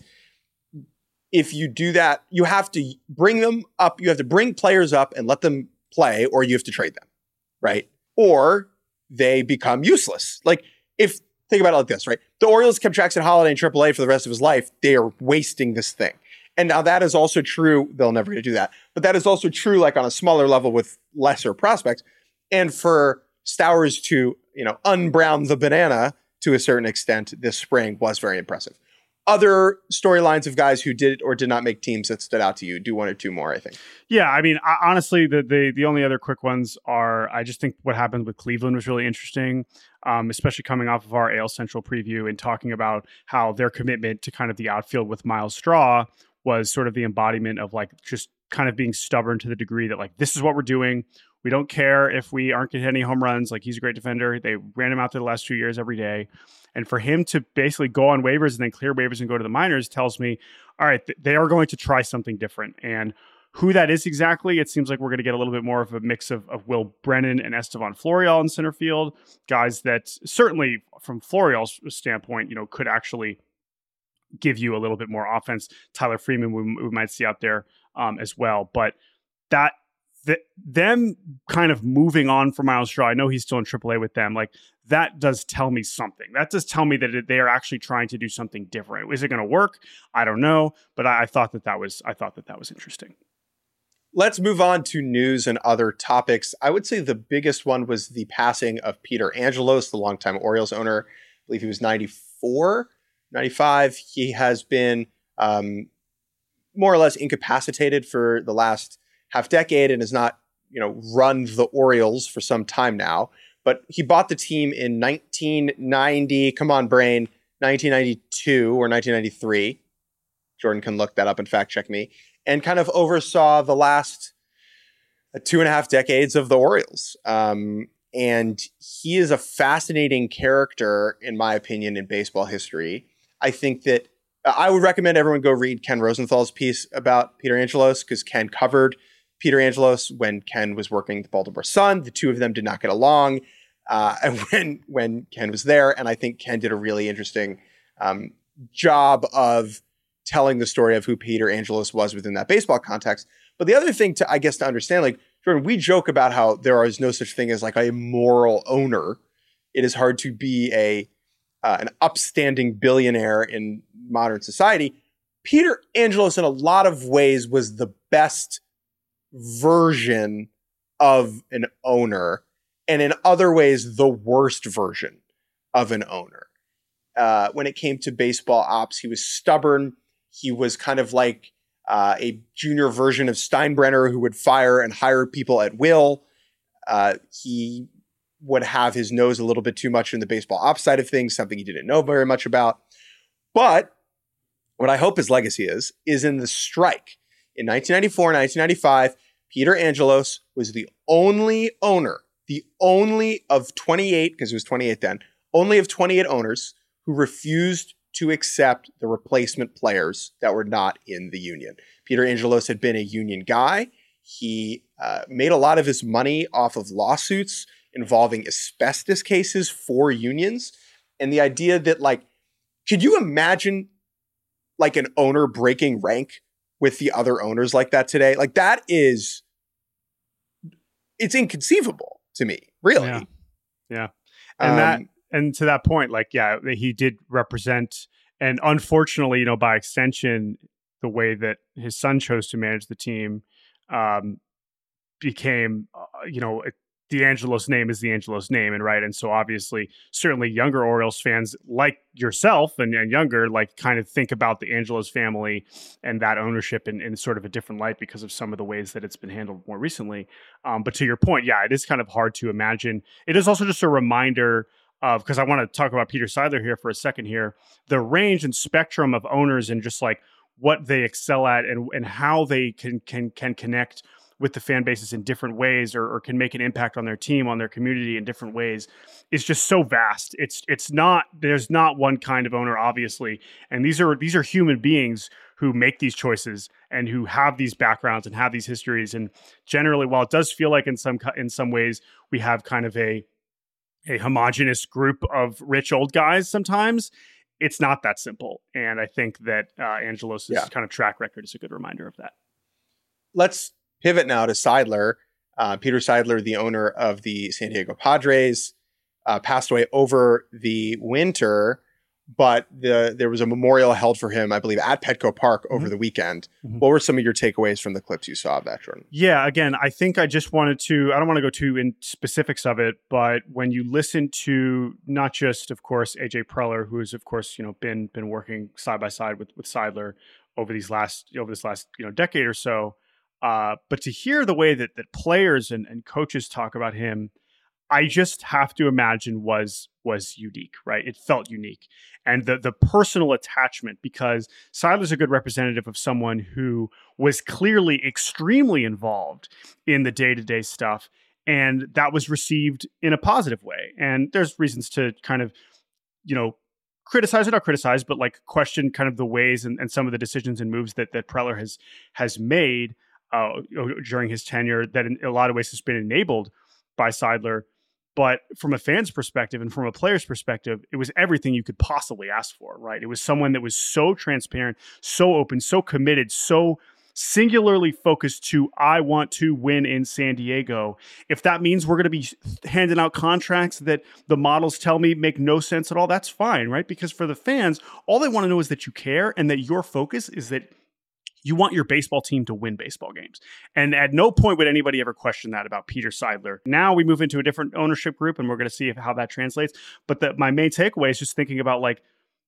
if you do that, you have to bring them up. You have to bring players up and let them play, or you have to trade them, right? Or they become useless. Like think about it like this, right? The Orioles kept Jackson Holliday in AAA for the rest of his life. They are wasting this thing. And now that is also true. They'll never get to do that. But that is also true like on a smaller level with lesser prospects. And for Stowers to, unbrown the banana to a certain extent this spring was very impressive. Other storylines of guys who did or did not make teams that stood out to you. Do one or two more, I think. Yeah, I mean, honestly, the only other quick ones are, I just think what happened with Cleveland was really interesting, especially coming off of our AL Central preview and talking about how their commitment to kind of the outfield with Miles Straw was sort of the embodiment of like just kind of being stubborn to the degree that like, this is what we're doing. We don't care if we aren't getting any home runs. Like he's a great defender. They ran him out there the last 2 years every day. And for him to basically go on waivers and then clear waivers and go to the minors tells me, all right, they are going to try something different. And who that is exactly, it seems like we're going to get a little bit more of a mix of Will Brennan and Estevan Florial in center field. Guys that certainly from Florial's standpoint, could actually give you a little bit more offense. Tyler Freeman, we might see out there as well. But them kind of moving on from Miles Straw, I know he's still in AAA with them. Like that does tell me something. That does tell me that they are actually trying to do something different. Is it going to work? I don't know. But I thought that was interesting. Let's move on to news and other topics. I would say the biggest one was the passing of Peter Angelos, the longtime Orioles owner. I believe he was 94, 95. He has been more or less incapacitated for the last half decade and has not run the Orioles for some time now. But he bought the team in 1990. Come on, brain. 1992 or 1993. Jordan can look that up and fact check me. And kind of oversaw the last 2.5 decades of the Orioles. And he is a fascinating character, in my opinion, in baseball history. I think that I would recommend everyone go read Ken Rosenthal's piece about Peter Angelos, because Ken covered Peter Angelos when Ken was working at the Baltimore Sun. The two of them did not get along when Ken was there. And I think Ken did a really interesting job of telling the story of who Peter Angelos was within that baseball context. But the other thing to understand, like, Jordan, we joke about how there is no such thing as like a moral owner. It is hard to be an upstanding billionaire in modern society. Peter Angelos, in a lot of ways, was the best version of an owner, and in other ways, the worst version of an owner. When it came to baseball ops, he was stubborn. He was kind of like a junior version of Steinbrenner, who would fire and hire people at will. He would have his nose a little bit too much in the baseball ops side of things, something he didn't know very much about. But what I hope his legacy is in the strike. In 1994, 1995, Peter Angelos was the only owner, the only of 28, because he was 28 then, only of 28 owners who refused to accept the replacement players that were not in the union. Peter Angelos had been a union guy. He made a lot of his money off of lawsuits involving asbestos cases for unions. And the idea that, like, could you imagine like an owner breaking rank with the other owners like that today? Like, that is, it's inconceivable to me, really. Yeah. And to that point, like, yeah, he did represent, and unfortunately, by extension, the way that his son chose to manage the team became, the Angelos name is the Angelos name, and so obviously, certainly younger Orioles fans like yourself and younger, like, kind of think about the Angelos family and that ownership in sort of a different light because of some of the ways that it's been handled more recently. But to your point, yeah, it is kind of hard to imagine. It is also just a reminder of, because I want to talk about Peter Seidler here for a second here, the range and spectrum of owners and just like what they excel at and how they can connect with the fan bases in different ways or can make an impact on their team, on their community in different ways, is just so vast. It's not, there's not one kind of owner, obviously. And these are human beings who make these choices and who have these backgrounds and have these histories. And generally, while it does feel like in some ways we have kind of a homogenous group of rich old guys sometimes, it's not that simple. And I think that Angelos' kind of track record is a good reminder of that. Let's pivot now to Seidler. Peter Seidler, the owner of the San Diego Padres, passed away over the winter, but there was a memorial held for him, I believe, at Petco Park over the weekend. Mm-hmm. What were some of your takeaways from the clips you saw of that, Jordan? Yeah, again, I think I just wanted to, I don't want to go too in specifics of it, but when you listen to not just, of course, AJ Preller, who has, of course, been working side by side with Seidler over this last decade or so, but to hear the way that players and coaches talk about him, I just have to imagine was unique, right? It felt unique. And the personal attachment, because Seidler's a good representative of someone who was clearly extremely involved in the day-to-day stuff, and that was received in a positive way. And there's reasons to kind of, criticize or not criticize, but like question kind of the ways and some of the decisions and moves that Preller has made during his tenure that in a lot of ways has been enabled by Seidler. But from a fan's perspective and from a player's perspective, it was everything you could possibly ask for, right? It was someone that was so transparent, so open, so committed, so singularly focused to, I want to win in San Diego. If that means we're going to be handing out contracts that the models tell me make no sense at all, that's fine, right? Because for the fans, all they want to know is that you care and that your focus is that you want your baseball team to win baseball games. And at no point would anybody ever question that about Peter Seidler. Now we move into a different ownership group and we're going to see how that translates. But my main takeaway is just thinking about like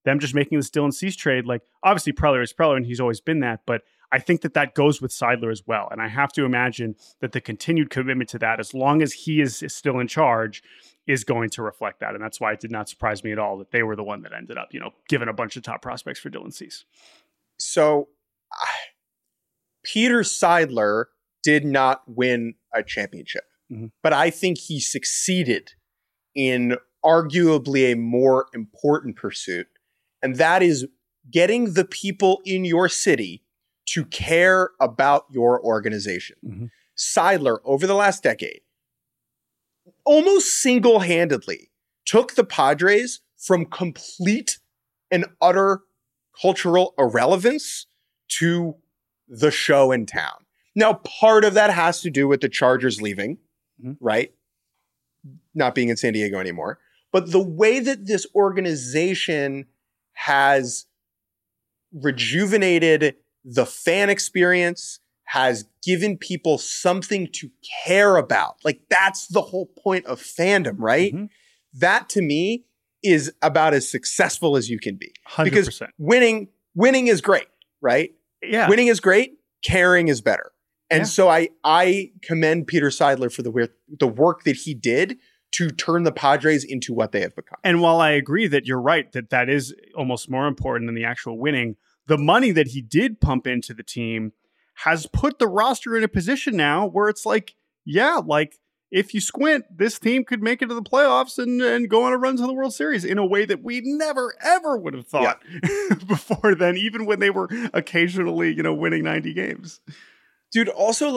them just making this Dylan Cease trade, like obviously Preller is Preller and he's always been that, but I think that goes with Seidler as well. And I have to imagine that the continued commitment to that, as long as he is still in charge, is going to reflect that. And that's why it did not surprise me at all that they were the one that ended up, giving a bunch of top prospects for Dylan Cease. So Peter Seidler did not win a championship, but I think he succeeded in arguably a more important pursuit. And that is getting the people in your city to care about your organization. Seidler, over the last decade, almost single-handedly took the Padres from complete and utter cultural irrelevance to the show in town. Now, part of that has to do with the Chargers leaving, right? Not being in San Diego anymore. But the way that this organization has rejuvenated the fan experience, has given people something to care about. Like, that's the whole point of fandom, right? That, to me, is about as successful as you can be. 100%. Because winning is great, right? Yeah. Winning is great. Caring is better. And so I commend Peter Seidler for the work that he did to turn the Padres into what they have become. And while I agree that you're right, that is almost more important than the actual winning, the money that he did pump into the team has put the roster in a position now where it's like, if you squint, this team could make it to the playoffs and go on a run to the World Series in a way that we never, ever would have thought before then, even when they were occasionally, winning 90 games. Dude, also,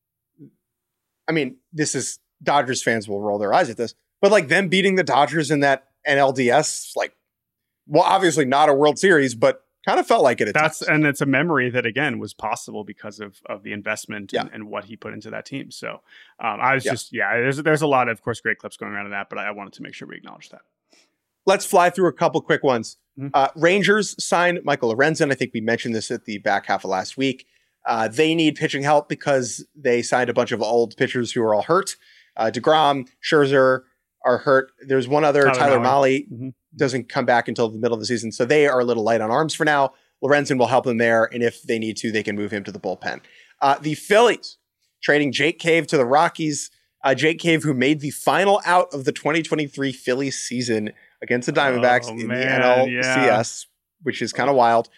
this is, Dodgers fans will roll their eyes at this, but them beating the Dodgers in that NLDS, obviously not a World Series, but kind of felt like it. And it's a memory that, again, was possible because of the investment and what he put into that team. So I was there's a lot of course, great clips going around in that, but I wanted to make sure we acknowledge that. Let's fly through a couple quick ones. Rangers signed Michael Lorenzen. I think we mentioned this at the back half of last week. They need pitching help because they signed a bunch of old pitchers who are all hurt. DeGrom, Scherzer are hurt. There's one other, Tyler Mahle, doesn't come back until the middle of the season. So they are a little light on arms for now. Lorenzen will help them there. And if they need to, they can move him to the bullpen. The Phillies trading Jake Cave to the Rockies. Jake Cave, who made the final out of the 2023 Phillies season against the Diamondbacks the NLCS, which is kind of wild.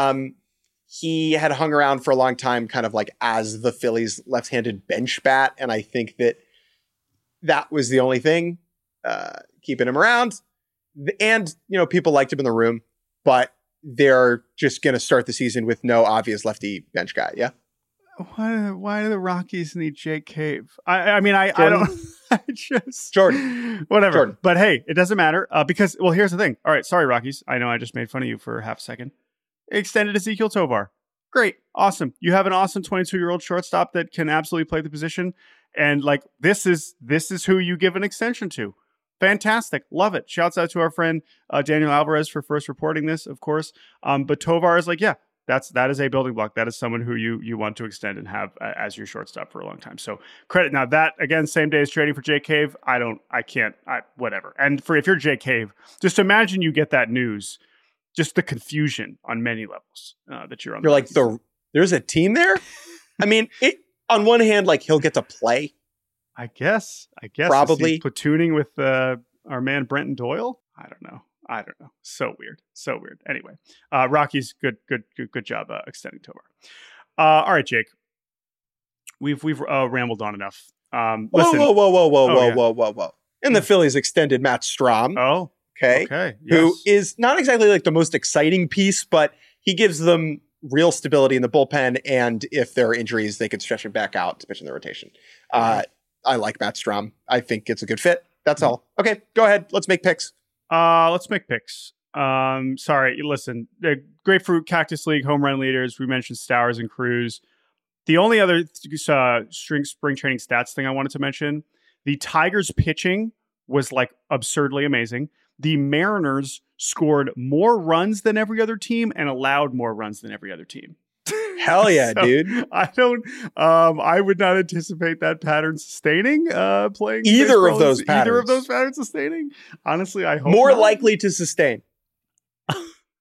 He had hung around for a long time, kind of as the Phillies left-handed bench bat. And I think that was the only thing keeping him around. And, people liked him in the room, but they're just going to start the season with no obvious lefty bench guy. Yeah. Why do the Rockies need Jake Cave? I don't, Jordan, whatever. Jordan. But hey, it doesn't matter because, here's the thing. All right. Sorry, Rockies. I know I just made fun of you for half a second. Extended Ezekiel Tovar. Great. Awesome. You have an awesome 22-year-old shortstop that can absolutely play the position. And this is who you give an extension to. Fantastic. Love it. Shouts out to our friend Daniel Alvarez for first reporting this, of course. But Tovar is that is a building block. That is someone who you want to extend and have as your shortstop for a long time. So credit. Now that, again, same day as trading for Jake Cave, whatever. And if you're Jake Cave, just imagine you get that news, just the confusion on many levels that you're on. You're there's a team there? On one hand, he'll get to play. I guess. Probably. Platooning with our man Brenton Doyle? I don't know. So weird. Anyway, Rockies, good job extending Tovar. All right, Jake. We've rambled on enough. Listen. Whoa. And the Phillies extended Matt Strahm. Oh, okay. Yes. Who is not exactly the most exciting piece, but he gives them real stability in the bullpen. And if there are injuries, they could stretch him back out to pitch in the rotation. I like Matt Strahm. I think it's a good fit. That's all. Okay, go ahead. Let's make picks. Sorry, listen. The Grapefruit Cactus League home run leaders. We mentioned Stowers and Cruz. The only other spring training stats thing I wanted to mention, the Tigers pitching was absurdly amazing. The Mariners scored more runs than every other team and allowed more runs than every other team. Hell yeah, dude. I would not anticipate that pattern sustaining, playing either of those patterns sustaining. Honestly, I hope more not. Likely to sustain.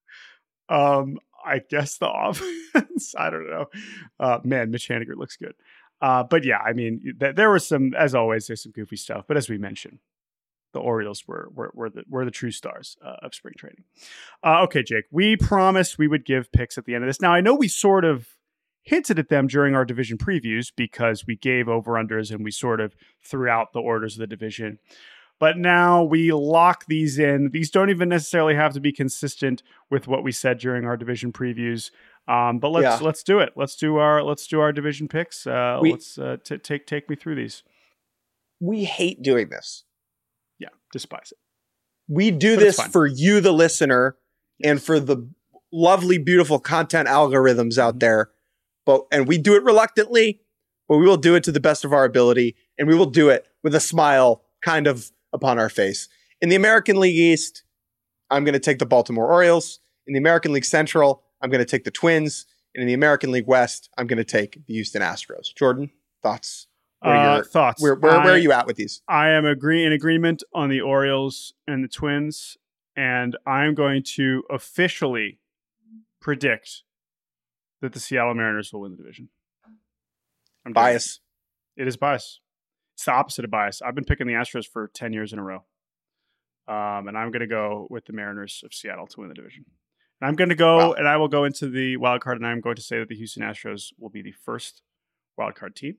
I guess the offense. I don't know. Man, Mitch Haniger looks good. But yeah, I mean, there was some, as always, there's some goofy stuff. But as we mentioned, the Orioles were the true stars of spring training. Okay, Jake, we promised we would give picks at the end of this. Now, I know we sort of hinted at them during our division previews because we gave over-unders and we sort of threw out the orders of the division. But now we lock these in. These don't even necessarily have to be consistent with what we said during our division previews. But let's do it. Let's do our division picks. Take me through these. We hate doing this. Yeah, despise it. We do this for you, the listener, and for the lovely, beautiful content algorithms out there. And we do it reluctantly, but we will do it to the best of our ability, and we will do it with a smile kind of upon our face. In the American League East, I'm going to take the Baltimore Orioles. In the American League Central, I'm going to take the Twins. And in the American League West, I'm going to take the Houston Astros. Jordan, thoughts? Thoughts. Where are you at with these? I am in agreement on the Orioles and the Twins, and I'm going to officially predict that the Seattle Mariners will win the division. I'm bias. It is bias. It's the opposite of bias. I've been picking the Astros for 10 years in a row. And I'm going to go with the Mariners of Seattle to win the division. And I'm going to go, and I will go into the wild card, and I'm going to say that the Houston Astros will be the first wild card team.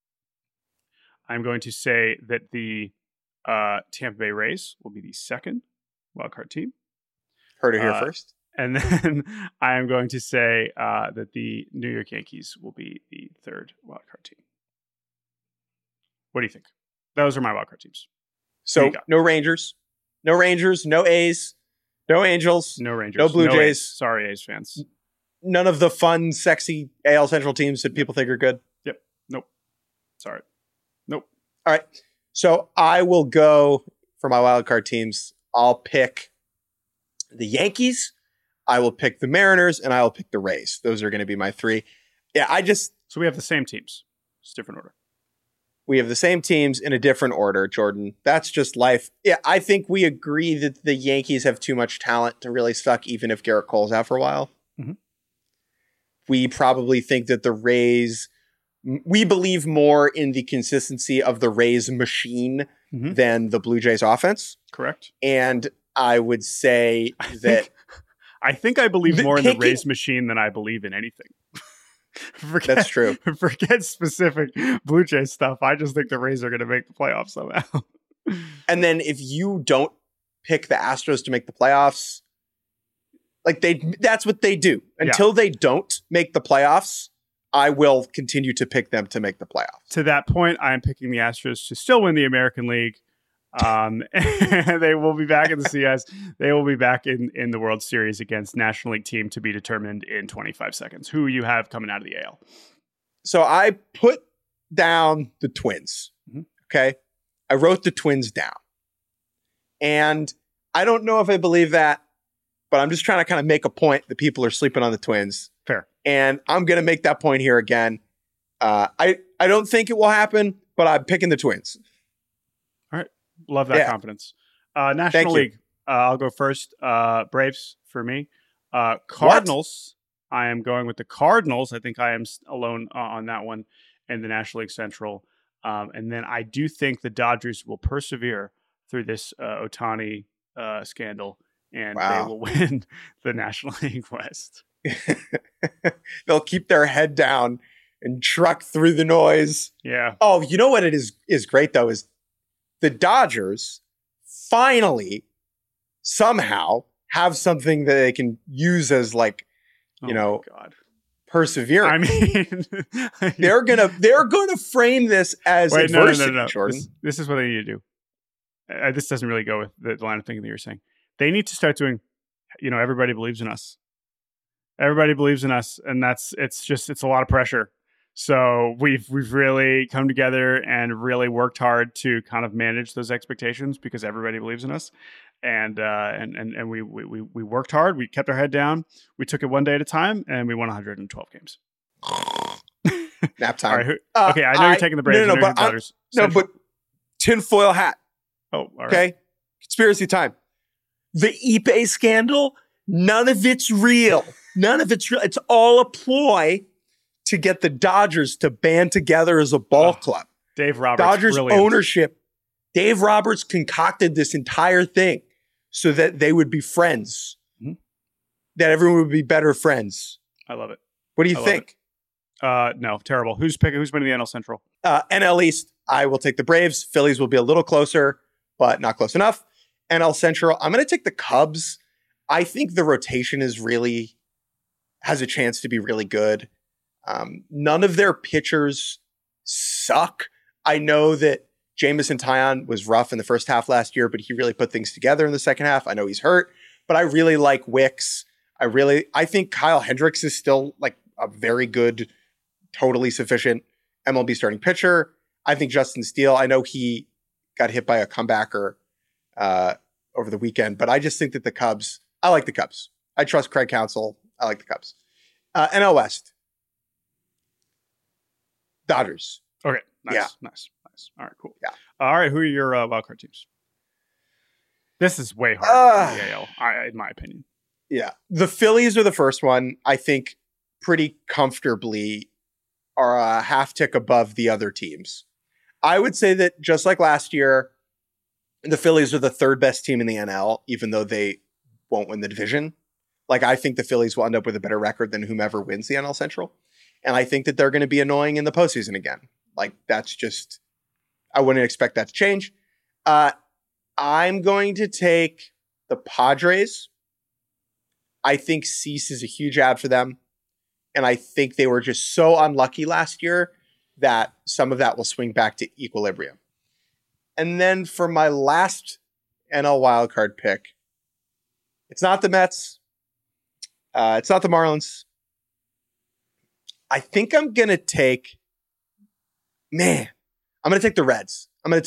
I'm going to say that the Tampa Bay Rays will be the second wildcard team. Heard it here first. And then I am going to say that the New York Yankees will be the third wildcard team. What do you think? Those are my wildcard teams. So no Rangers, no A's, no Angels, no Rangers, no Blue Jays. A's. Sorry, A's fans. None of the fun, sexy AL Central teams that people think are good. Yep. Nope. Sorry. Nope. All right. So I will go for my wildcard teams. I'll pick the Yankees, I will pick the Mariners, and I will pick the Rays. Those are going to be my three. Yeah, So we have the same teams. It's different order. We have the same teams in a different order, Jordan. That's just life. Yeah, I think we agree that the Yankees have too much talent to really suck, even if Garrett Cole's out for a while. Mm-hmm. We probably think that the Rays... We believe more in the consistency of the Rays machine than the Blue Jays offense. Correct. And I would say that... I think I believe more in the Rays machine than I believe in anything. That's true. Forget specific Blue Jays stuff. I just think the Rays are going to make the playoffs somehow. And then if you don't pick the Astros to make the playoffs, that's what they do. Until they don't make the playoffs, I will continue to pick them to make the playoffs. To that point, I am picking the Astros to still win the American League. And they will be back in the CS. They will be back in the World Series against National League team to be determined in 25 seconds. Who you have coming out of the AL? So I put down the Twins. Mm-hmm. Okay. I wrote the Twins down. And I don't know if I believe that, but I'm just trying to kind of make a point that people are sleeping on the Twins. Fair. And I'm going to make that point here again. I don't think it will happen, but I'm picking the Twins. All right. Love that confidence. National League. I'll go first. Braves for me. Cardinals. What? I am going with the Cardinals. I think I am alone on that one in the National League Central. And then I do think the Dodgers will persevere through this Ohtani scandal, and they will win the National League West. They'll keep their head down and truck through the noise. Yeah. Oh, you know what it is great though is the Dodgers finally somehow have something that they can use as perseverance. I mean, they're gonna frame this as adversity. No. Jordan. This is what they need to do. This doesn't really go with the line of thinking that you're saying. They need to start doing. Everybody believes in us. Everybody believes in us, and it's a lot of pressure. So we've really come together and really worked hard to kind of manage those expectations because everybody believes in us, and we worked hard. We kept our head down. We took it one day at a time, and we won 112 games. Nap time. All right, okay, I know you're taking the Braves. But tinfoil hat. Oh, all right. Okay. Conspiracy time. The Ipe scandal None of it's real. None of it's real. It's all a ploy to get the Dodgers to band together as a ball club. Dave Roberts, Dodgers brilliant. ownership. Dave Roberts concocted this entire thing so that they would be friends. Mm-hmm. That everyone would be better friends. I love it. What do you think? No, terrible. Who's winning the NL Central? NL East, I will take the Braves. Phillies will be a little closer, but not close enough. NL Central, I'm going to take the Cubs. I think the rotation has a chance to be really good. None of their pitchers suck. I know that Jameson Taillon was rough in the first half last year, but he really put things together in the second half. I know he's hurt, but I really like Wicks. I think Kyle Hendricks is still like a very good, totally sufficient MLB starting pitcher. I think Justin Steele, I know he got hit by a comebacker over the weekend, but I just think that the Cubs, I like the Cubs. I trust Craig Counsell. I like the Cubs. NL West. Dodgers. Okay. Nice. Yeah. Nice. All right, cool. Yeah. All right. Who are your wildcard teams? This is way harder than the AL, in my opinion. Yeah. The Phillies are the first one. I think pretty comfortably are a half tick above the other teams. I would say that just like last year, the Phillies are the third best team in the NL, even though they won't win the division. Like, I think the Phillies will end up with a better record than whomever wins the NL Central. And I think that they're going to be annoying in the postseason again. Like, that's just, I wouldn't expect that to change. I'm going to take the Padres. I think Cease is a huge add for them. And I think they were just so unlucky last year that some of that will swing back to equilibrium. And then for my last NL wildcard pick, it's not the Mets. It's not the Marlins. I think I'm going to take, I'm going to take the Reds.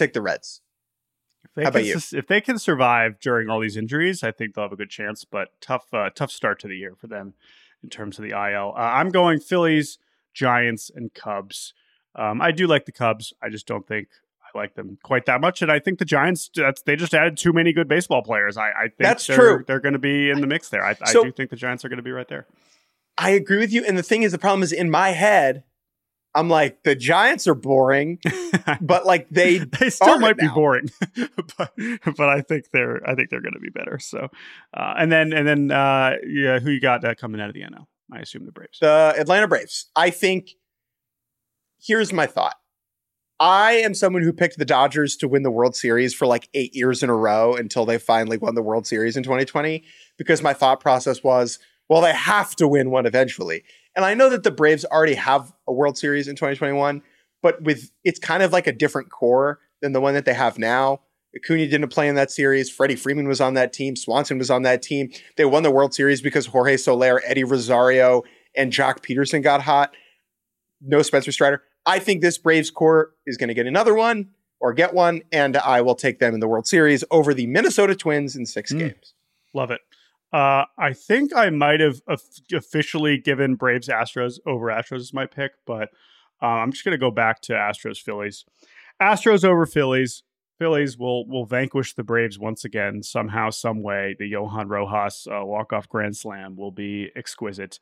How about you? If they can survive during all these injuries, I think they'll have a good chance, but tough start to the year for them in terms of the IL. I'm going Phillies, Giants, and Cubs. I do like the Cubs. I just don't think I like them quite that much. And I think the Giants, they just added too many good baseball players. I think that's true. They're going to be in the mix there. I do think the Giants are going to be right there. I agree with you. And the thing is, the problem is in my head, I'm like, the Giants are boring, but like they still might be boring, but I think they're going to be better. So, and then who you got coming out of the NL? I assume the Braves. The Atlanta Braves. I think, here's my thought. I am someone who picked the Dodgers to win the World Series for like 8 years in a row until they finally won the World Series in 2020, because my thought process was, well, they have to win one eventually. And I know that the Braves already have a World Series in 2021, but it's kind of like a different core than the one that they have now. Acuna didn't play in that series. Freddie Freeman was on that team. Swanson was on that team. They won the World Series because Jorge Soler, Eddie Rosario, and Jock Peterson got hot. No Spencer Strider. I think this Braves core is going to get another one or get one, and I will take them in the World Series over the Minnesota Twins in 6 games. Love it. I think I might have officially given Braves Astros over Astros as my pick, but I'm just going to go back to Astros Phillies. Astros over Phillies. Phillies will vanquish the Braves once again, somehow, some way. The Johan Rojas walk-off grand slam will be exquisite.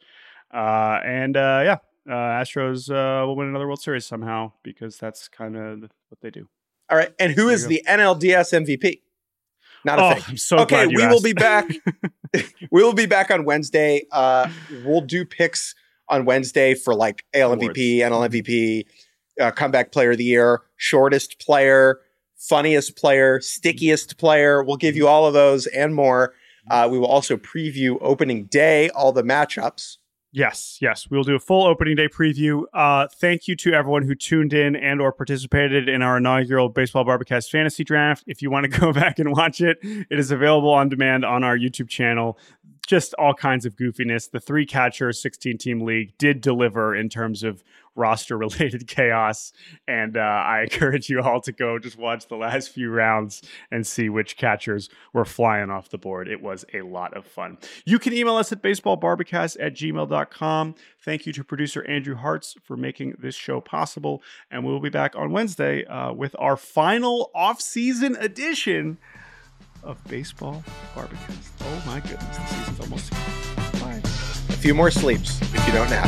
Astros will win another World Series somehow, because that's kind of what they do. All right. And who is the NLDS MVP? Not a thing. I'm so glad you we asked. will be back. We will be back on Wednesday. We'll do picks on Wednesday for like AL MVP, NL MVP, comeback player of the year, shortest player, funniest player, stickiest player. We'll give you all of those and more. We will also preview opening day, all the matchups. Yes. We'll do a full opening day preview. Thank you to everyone who tuned in and or participated in our inaugural Baseball Barbacast Fantasy Draft. If you want to go back and watch it, it is available on demand on our YouTube channel. Just all kinds of goofiness. The 3-catcher 16-team league did deliver in terms of roster-related chaos, and I encourage you all to go just watch the last few rounds and see which catchers were flying off the board. It was a lot of fun. You can email us at baseballbarbacast@gmail.com. Thank you to producer Andrew Hartz for making this show possible, and we'll be back on Wednesday with our final off-season edition of baseball barbecues. Oh my goodness, the season's almost here. Bye. A few more sleeps if you don't nap.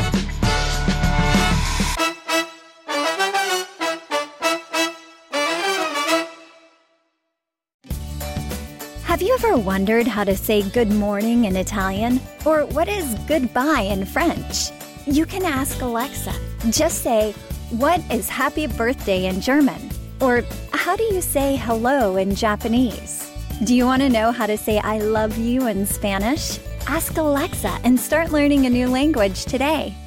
Have you ever wondered how to say good morning in Italian? Or what is goodbye in French? You can ask Alexa. Just say, what is happy birthday in German? Or how do you say hello in Japanese? Do you want to know how to say I love you in Spanish? Ask Alexa and start learning a new language today.